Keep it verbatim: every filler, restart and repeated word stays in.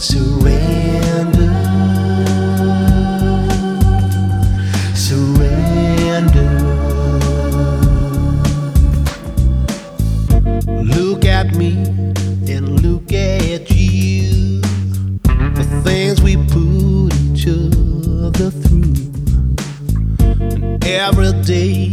Surrender, surrender. Look at me and look at you, the things we put each other through. And every day